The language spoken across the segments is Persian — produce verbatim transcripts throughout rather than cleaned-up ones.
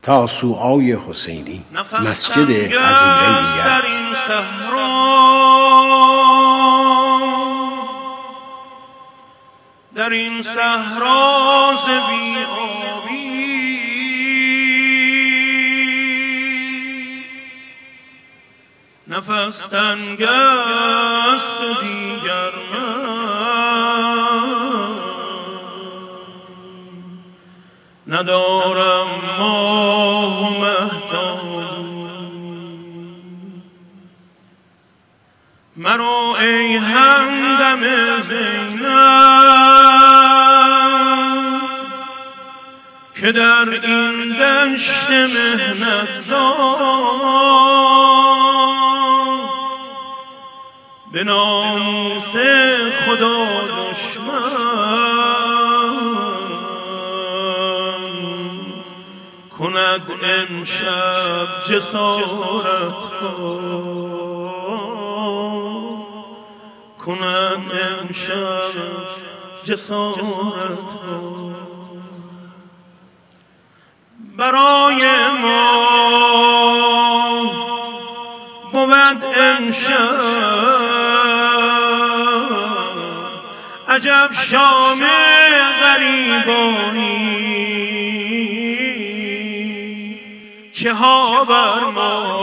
تاسوعای حسینی، مسجد حظیره در یزد. این صحرا، در این صحرا ز بی آبی، نفس تنگ است و دیگر من ندارم ماه و مهتاب. مرو ای همدم زینب که در این دشت مهنت زار به ناموس خدا دشمن کند امشب جسارت کند امشب جسارت برای ما بود امشب عجب شام غریبانی که ها بر ما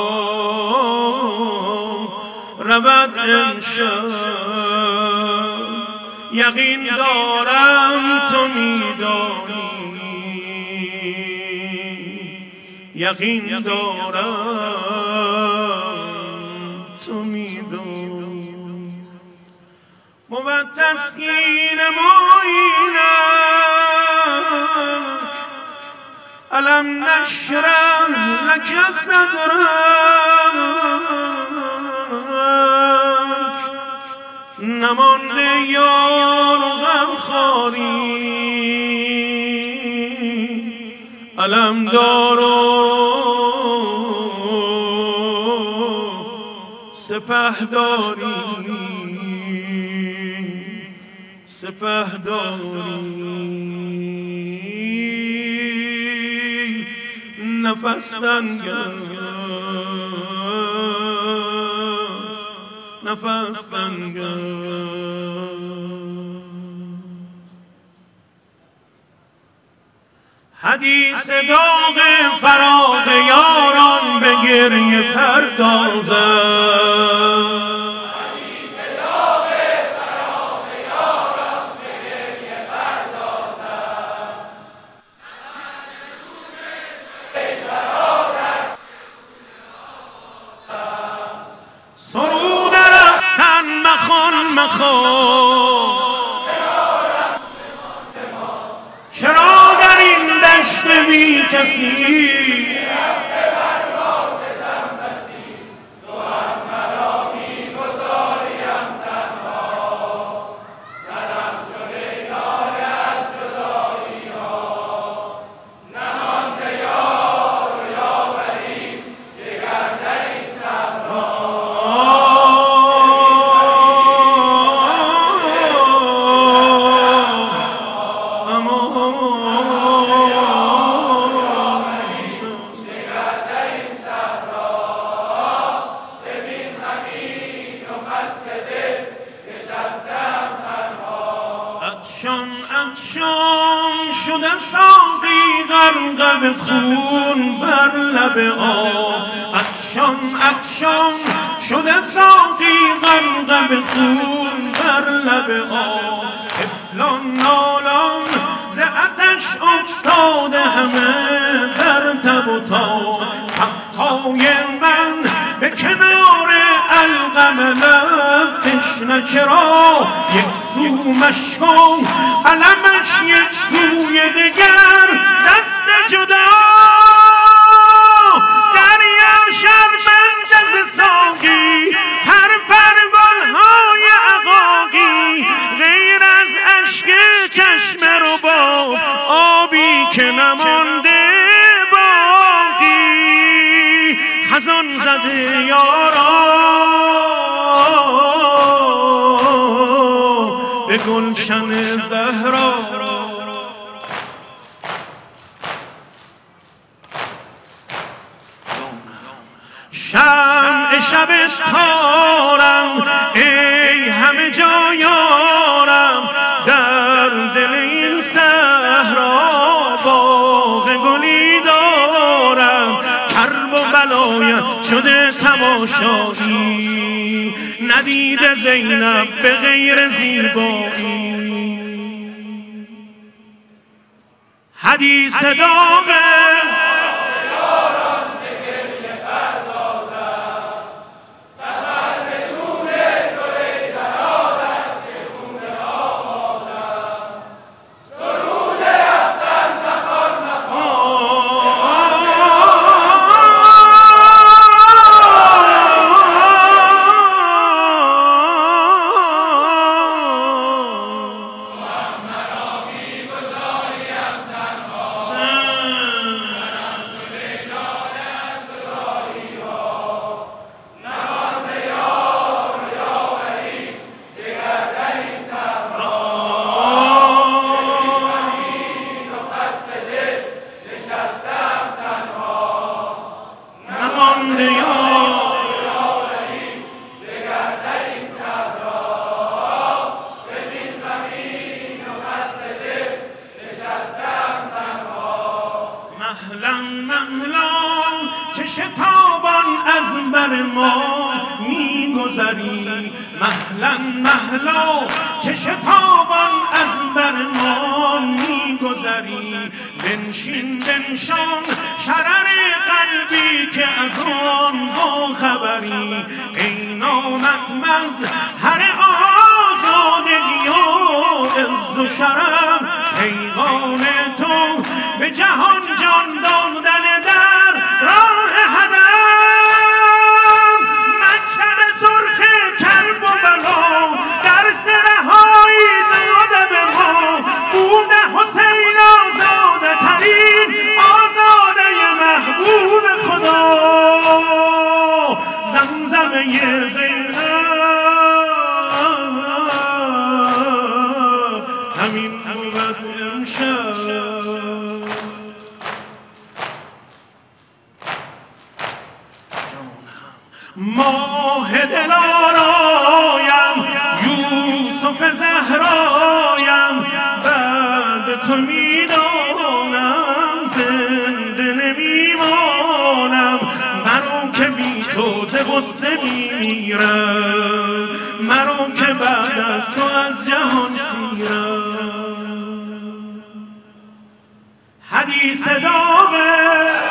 رود امشب. یقین دارم تو میدانی، یقین دارم تو میدانی بود تسکین معینم الم نشرح لک صدرک نمانده یار و غمخواری علم دار و سپهداری سپهداری نفس تنگ نفس تنگ حدیث داغ فراق یاران به گریه پردازد. حدیث داغ فراق یاران به گریه پردازد. ای برادر سرود رفتن مخوان مخوان چرا در این دشت بی کسی عطشان عطشان شده ساقی غرقه به خون بر لب آب. عطشان عطشان شده ساقی غرقه به خون بر لب آب. طفلان نالان ز آتش افتاده همه در تب و تاب. حقای من به کنار القم لب تشنه چرا یک سو مشکن علمش یک سوی دگر دست جدا دریا شرمنده ز ساقی هر پروانهای عقاقی غیر از اشک چشم رباب آبی که نمانده باقی. خزان زده یاران به گلشن زهرا شمع شب تارم ای همه جا یارم، در دل این صحرا باغ گلی دارم. کرب و بلایت شده تماشایی، ندیده زینب به غیر زیبایی. حدیث داغه مهلا مهلا که شتابان از بر ما میگذری. بنشین بنشان شرر قلبی که از آن با خبری. ای نامت مظهر آزادگی و عز و شرف، پیغام تو به جهان جان دادن در راه هدف. ماه دلارایم یوسف زهرایم، بعد تو میدانم زنده نمیمانم. مرو که بی تو ز غصه میمیرم، مرو که بعد از تو از جهان سیرم. حدیث داغه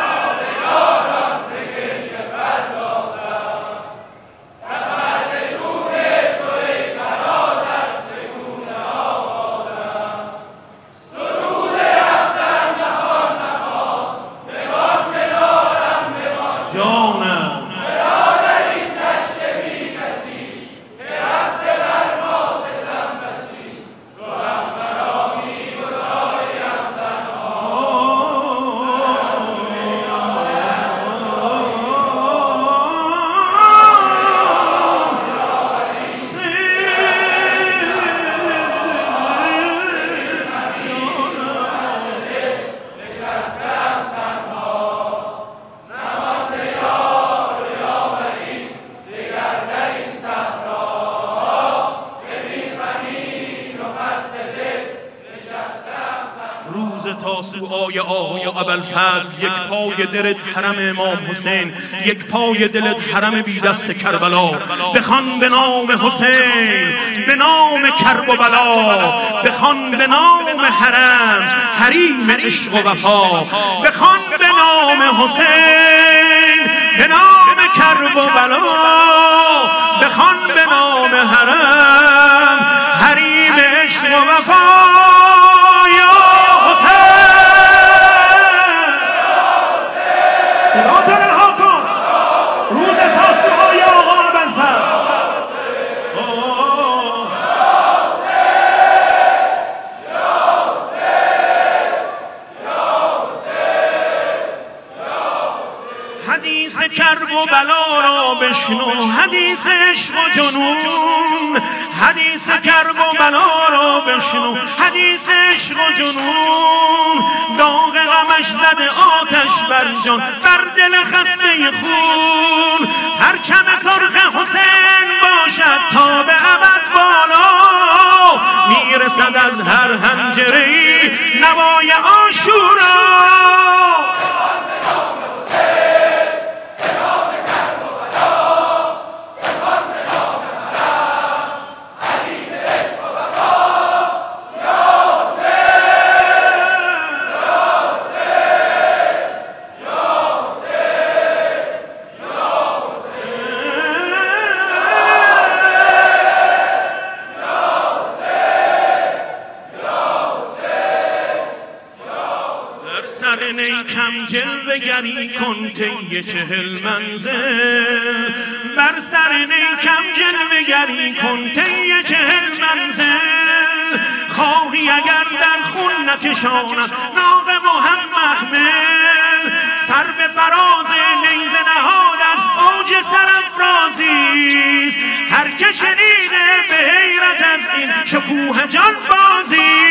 تاسوعای آقا ابوالفضل، یک پای دلت حرم امام حسین، یک پای دلت حرم بی دست کربلا. بخوان به نام حسین، به نام کرب و بلا، بخوان به نام حرم، حریم عشق و وفا. بخوان به نام حسین، به نام کرب و بلا، بخوان به نام حرم، حریم عشق و وفا. حدیث کرب و بلا را بشنو، حدیث عشق و جنون حدیث کرب و بلا را بشنو، حدیث عشق و جنون. داغ غمش زده آتش بر جان، بر دل خسته خون. پرچم سرخ حسین باشد تا به ابد بالا، میرسد از هر حنجره‌ای نوای عاشورا. ای کم جلوه گری کن طی چهل منزل، بر سر ای کم جلوه گری کن طی چهل منزل. خواهی اگر در خون نکشانم ناغ و هم محمل، سر به فراز نیزه نهادن اوج سرافرازیست. هر که شنیده به حیرت از این شکوه جان بازی.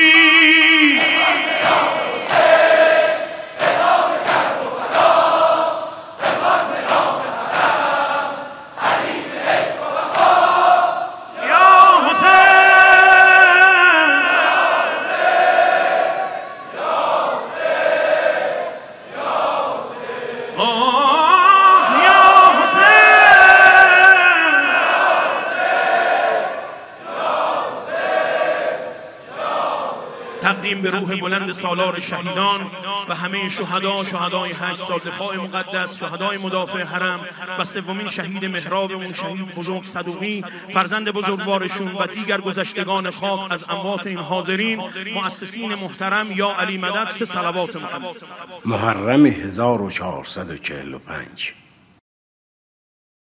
تقدیم به روح بلند سالار شهیدان و همه شهدا، شهدای هشت سال دفاع مقدس، شهدای مدافع حرم و سومین شهید محرابمون شهید بزرگ صدوقی فرزند بزرگوارشون و دیگر گذشتگان خاک از اموات این حاضرین مؤسسین محترم یا علی مدد که صلوات محمد. محرم هزار و چهارصد و چهل و پنج